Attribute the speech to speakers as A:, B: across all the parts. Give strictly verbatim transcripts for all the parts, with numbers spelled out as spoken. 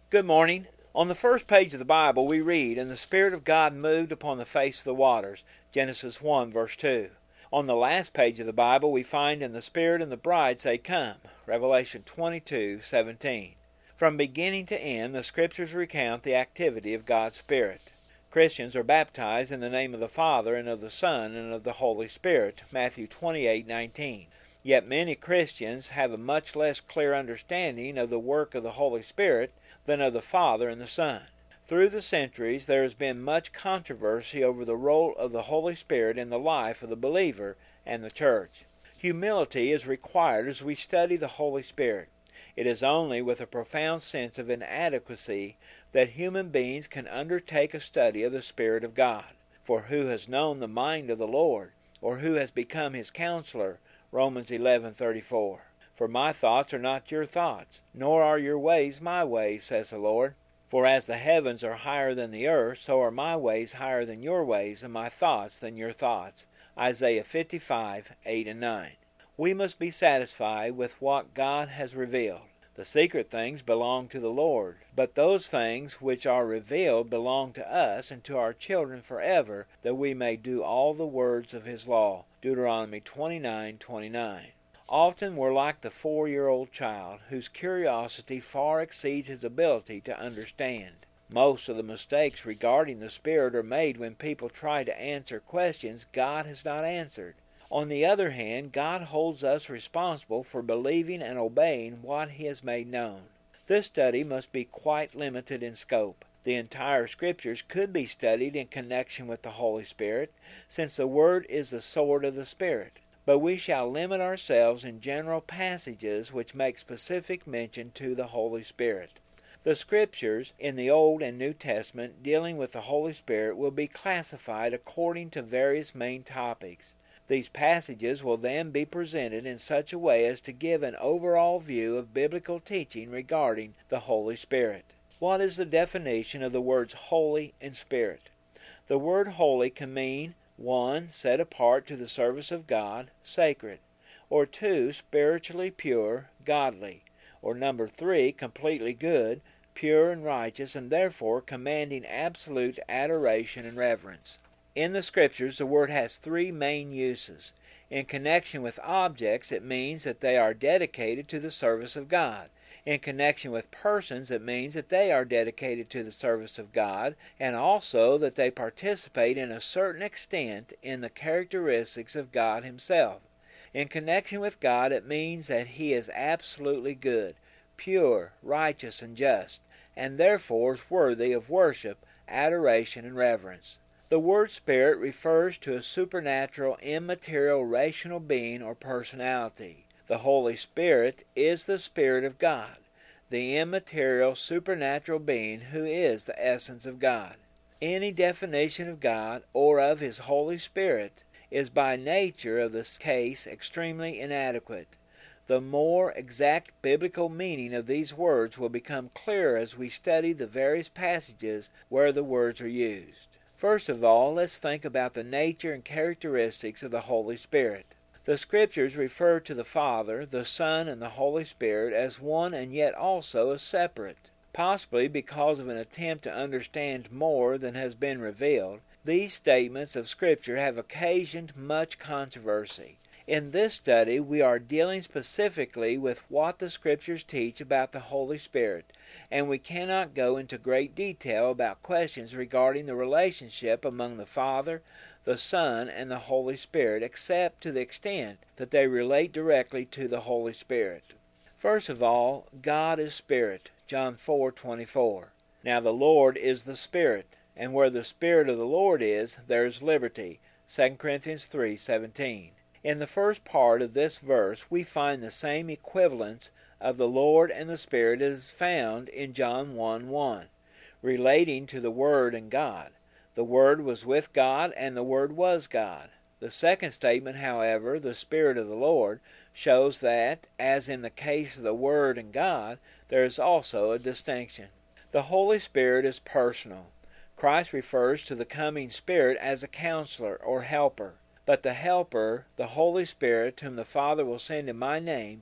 A: Good morning. On the first page of the Bible we read, "And the Spirit of God moved upon the face of the waters," Genesis one, verse two. On the last page of the Bible we find, "And the Spirit and the bride say, Come," Revelation twenty-two, seventeen. From beginning to end, the Scriptures recount the activity of God's Spirit. Christians are baptized in the name of the Father, and of the Son, and of the Holy Spirit, Matthew twenty-eight, nineteen. Yet many Christians have a much less clear understanding of the work of the Holy Spirit than of the Father and the Son. Through the centuries there has been much controversy over the role of the Holy Spirit in the life of the believer and the church. Humility is required as we study the Holy Spirit. It is only with a profound sense of inadequacy that human beings can undertake a study of the Spirit of God. For who has known the mind of the Lord, or who has become his counselor? Romans eleven thirty-four. For my thoughts are not your thoughts, nor are your ways my ways, says the Lord. For as the heavens are higher than the earth, so are my ways higher than your ways, and my thoughts than your thoughts. Isaiah fifty-five, eight and nine. We must be satisfied with what God has revealed. The secret things belong to the Lord, but those things which are revealed belong to us and to our children forever, that we may do all the words of his law. Deuteronomy twenty-nine, twenty-nine. Often we're like the four-year-old child, whose curiosity far exceeds his ability to understand. Most of the mistakes regarding the Spirit are made when people try to answer questions God has not answered. On the other hand, God holds us responsible for believing and obeying what he has made known. This study must be quite limited in scope. The entire Scriptures could be studied in connection with the Holy Spirit, since the Word is the sword of the Spirit. But we shall limit ourselves in general passages which make specific mention to the Holy Spirit. The Scriptures in the Old and New Testament dealing with the Holy Spirit will be classified according to various main topics. These passages will then be presented in such a way as to give an overall view of biblical teaching regarding the Holy Spirit. What is the definition of the words holy and spirit? The word holy can mean one, set apart to the service of God, sacred, or two, spiritually pure, godly, or number three, completely good, pure and righteous, and therefore commanding absolute adoration and reverence. In the Scriptures, the word has three main uses. In connection with objects, it means that they are dedicated to the service of God. In connection with persons, it means that they are dedicated to the service of God, and also that they participate in a certain extent in the characteristics of God himself. In connection with God, it means that he is absolutely good, pure, righteous, and just, and therefore is worthy of worship, adoration, and reverence. The word spirit refers to a supernatural, immaterial, rational being or personality. The Holy Spirit is the Spirit of God, the immaterial, supernatural being who is the essence of God. Any definition of God or of his Holy Spirit is by nature of this case extremely inadequate. The more exact biblical meaning of these words will become clearer as we study the various passages where the words are used. First of all, let's think about the nature and characteristics of the Holy Spirit. The Scriptures refer to the Father, the Son, and the Holy Spirit as one and yet also as separate. Possibly because of an attempt to understand more than has been revealed, these statements of Scripture have occasioned much controversy. In this study, we are dealing specifically with what the Scriptures teach about the Holy Spirit, and we cannot go into great detail about questions regarding the relationship among the Father, the Son, and the Holy Spirit, except to the extent that they relate directly to the Holy Spirit. First of all, God is Spirit, John four twenty-four. Now the Lord is the Spirit, and where the Spirit of the Lord is, there is liberty, Second Corinthians three seventeen. In the first part of this verse, we find the same equivalence of the Lord and the Spirit as found in John one one, relating to the Word and God. The Word was with God, and the Word was God. The second statement, however, the Spirit of the Lord, shows that, as in the case of the Word and God, there is also a distinction. The Holy Spirit is personal. Christ refers to the coming Spirit as a counselor or helper. But the Helper, the Holy Spirit, whom the Father will send in my name,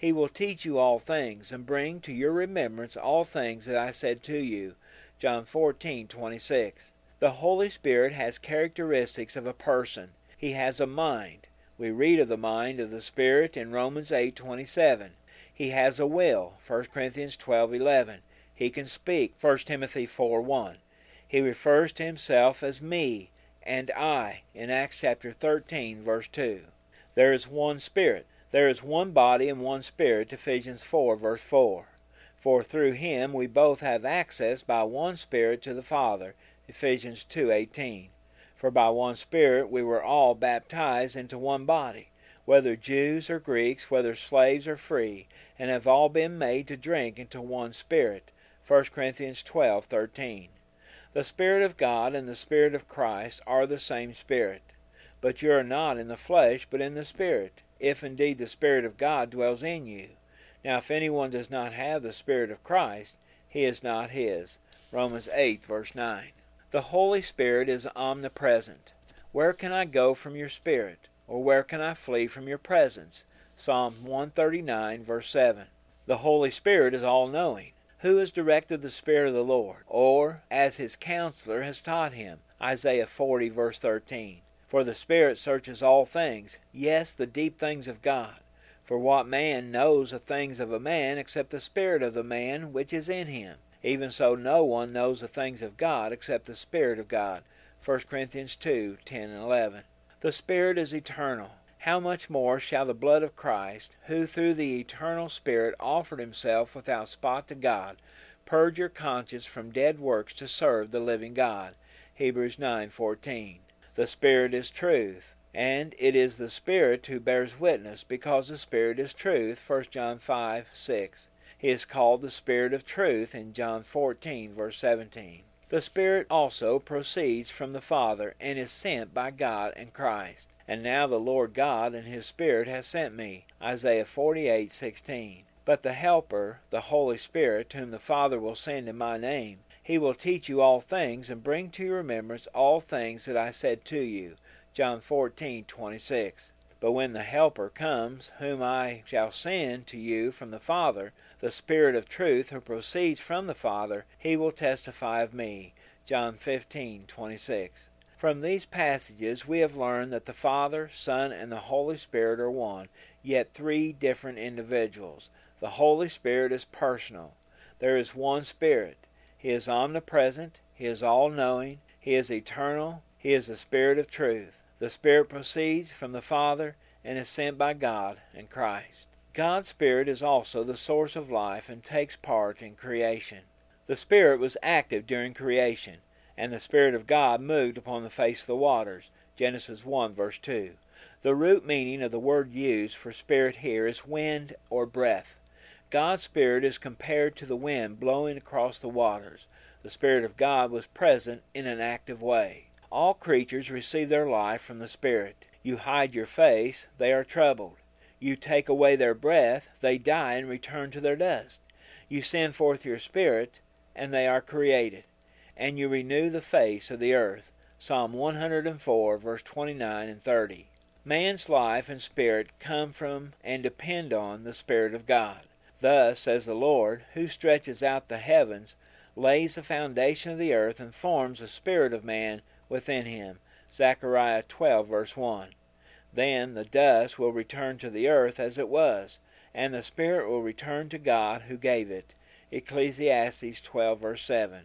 A: He will teach you all things, and bring to your remembrance all things that I said to you. John fourteen twenty-six. The Holy Spirit has characteristics of a person. He has a mind. We read of the mind of the Spirit in Romans eight twenty-seven. He has a will, First Corinthians twelve eleven. He can speak, First Timothy four one. He refers to himself as me and I in Acts chapter thirteen, verse two. There is one Spirit. There is one body and one Spirit, Ephesians four, verse four. For through him we both have access by one Spirit to the Father, Ephesians two eighteen. For by one Spirit we were all baptized into one body, whether Jews or Greeks, whether slaves or free, and have all been made to drink into one Spirit, First Corinthians twelve thirteen. The Spirit of God and the Spirit of Christ are the same Spirit. But you are not in the flesh, but in the Spirit, if indeed the Spirit of God dwells in you. Now if anyone does not have the Spirit of Christ, he is not his. Romans eight, verse nine. The Holy Spirit is omnipresent. Where can I go from your Spirit? Or where can I flee from your presence? Psalm one thirty-nine, verse seven. The Holy Spirit is all-knowing. Who has directed the Spirit of the Lord? Or, as his counselor has taught him? Isaiah forty, verse thirteen. For the Spirit searches all things, yes, the deep things of God. For what man knows the things of a man, except the Spirit of the man which is in him? Even so no one knows the things of God, except the Spirit of God. First Corinthians two, ten and eleven. The Spirit is eternal. How much more shall the blood of Christ, who through the eternal Spirit offered himself without spot to God, purge your conscience from dead works to serve the living God? Hebrews nine fourteen. The Spirit is truth, and it is the Spirit who bears witness, because the Spirit is truth. First John five six. He is called the Spirit of truth in John fourteen, verse seventeen. The Spirit also proceeds from the Father, and is sent by God and Christ. And now the Lord God and his Spirit has sent me. Isaiah forty-eight sixteen. But the Helper, the Holy Spirit, whom the Father will send in my name, he will teach you all things, and bring to your remembrance all things that I said to you. John fourteen twenty-six. But when the Helper comes, whom I shall send to you from the Father, the Spirit of truth, who proceeds from the Father, he will testify of me. John fifteen twenty-six. From these passages we have learned that the Father, Son, and the Holy Spirit are one, yet three different individuals. The Holy Spirit is personal. There is one Spirit. He is omnipresent. He is all-knowing. He is eternal. He is the Spirit of truth. The Spirit proceeds from the Father and is sent by God and Christ. God's Spirit is also the source of life and takes part in creation. The Spirit was active during creation, and the Spirit of God moved upon the face of the waters. Genesis one, verse two. The root meaning of the word used for Spirit here is wind or breath. God's Spirit is compared to the wind blowing across the waters. The Spirit of God was present in an active way. All creatures receive their life from the Spirit. You hide your face, they are troubled. You take away their breath, they die and return to their dust. You send forth your Spirit, and they are created. And you renew the face of the earth. Psalm one hundred four, verse twenty-nine and thirty. Man's life and spirit come from and depend on the Spirit of God. Thus, says the Lord, who stretches out the heavens, lays the foundation of the earth, and forms the spirit of man within him. Zechariah twelve, verse one. Then the dust will return to the earth as it was, and the spirit will return to God who gave it. Ecclesiastes twelve, verse seven.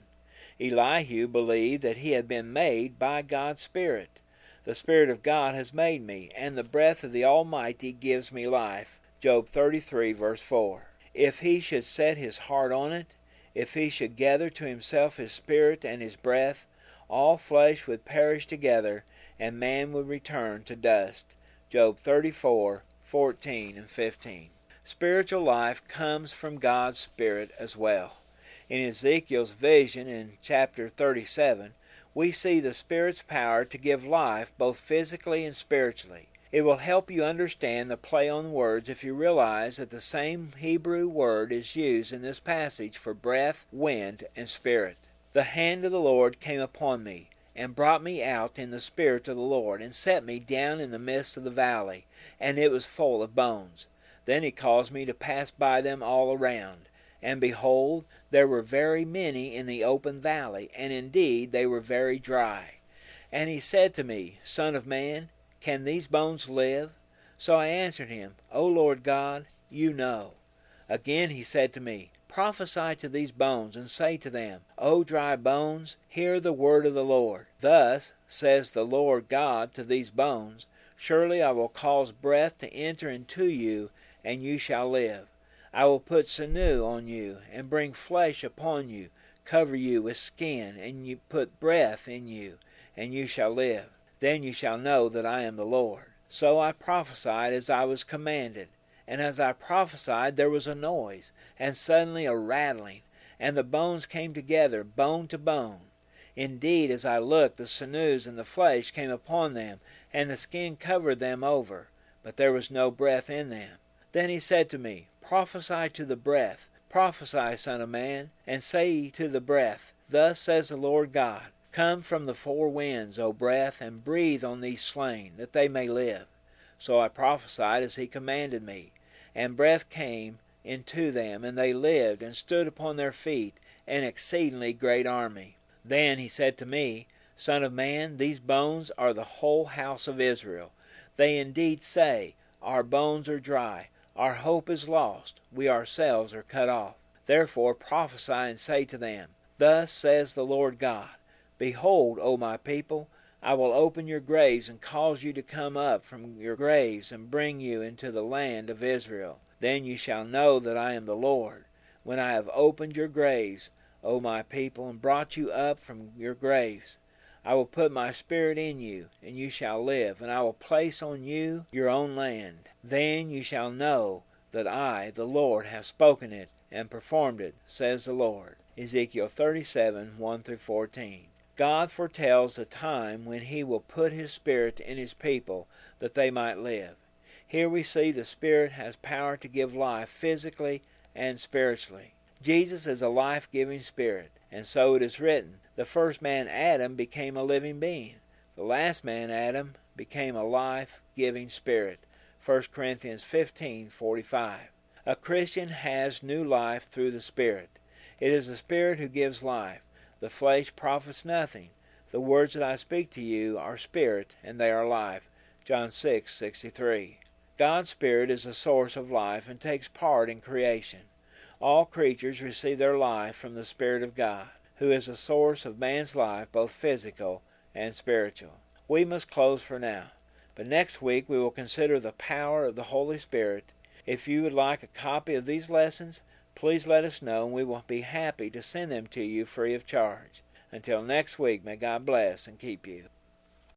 A: Elihu believed that he had been made by God's Spirit. The Spirit of God has made me, and the breath of the Almighty gives me life. Job thirty-three, verse four. If he should set his heart on it, if he should gather to himself his spirit and his breath, all flesh would perish together, and man would return to dust. Job thirty-four, fourteen and fifteen. Spiritual life comes from God's Spirit as well. In Ezekiel's vision in chapter thirty-seven, we see the Spirit's power to give life both physically and spiritually. It will help you understand the play on words if you realize that the same Hebrew word is used in this passage for breath, wind, and spirit. The hand of the Lord came upon me, and brought me out in the Spirit of the Lord, and set me down in the midst of the valley, and it was full of bones. Then he caused me to pass by them all around. And behold, there were very many in the open valley, and indeed they were very dry. And he said to me, Son of man, can these bones live? So I answered him, O Lord God, you know. Again he said to me, Prophesy to these bones, and say to them, O dry bones, hear the word of the Lord. Thus says the Lord God to these bones, Surely I will cause breath to enter into you, and you shall live. I will put sinew on you, and bring flesh upon you, cover you with skin, and you put breath in you, and you shall live. Then you shall know that I am the Lord. So I prophesied as I was commanded. And as I prophesied, there was a noise, and suddenly a rattling, and the bones came together, bone to bone. Indeed, as I looked, the sinews and the flesh came upon them, and the skin covered them over, but there was no breath in them. Then he said to me, Prophesy to the breath, prophesy, Son of man, and say to the breath, Thus says the Lord God, Come from the four winds, O breath, and breathe on these slain, that they may live. So I prophesied as he commanded me. And breath came into them, and they lived, and stood upon their feet, an exceedingly great army. Then he said to me, Son of man, these bones are the whole house of Israel. They indeed say, Our bones are dry, our hope is lost, we ourselves are cut off. Therefore prophesy and say to them, Thus says the Lord God, Behold, O my people, I will open your graves and cause you to come up from your graves and bring you into the land of Israel. Then you shall know that I am the Lord, when I have opened your graves, O my people, and brought you up from your graves. I will put my spirit in you, and you shall live, and I will place on you your own land. Then you shall know that I, the Lord, have spoken it and performed it, says the Lord. Ezekiel thirty-seven, one through fourteen. God foretells the time when he will put his Spirit in his people that they might live. Here we see the Spirit has power to give life physically and spiritually. Jesus is a life-giving Spirit, and so it is written, the first man Adam became a living being. The last man Adam became a life-giving Spirit. First Corinthians fifteen, forty-five. A Christian has new life through the Spirit. It is the Spirit who gives life. The flesh profits nothing. The words that I speak to you are spirit, and they are life. John six, sixty-three. God's Spirit is the source of life and takes part in creation. All creatures receive their life from the Spirit of God, who is the source of man's life, both physical and spiritual. We must close for now, but next week we will consider the power of the Holy Spirit. If you would like a copy of these lessons, please let us know, and we will be happy to send them to you free of charge. Until next week, may God bless and keep you.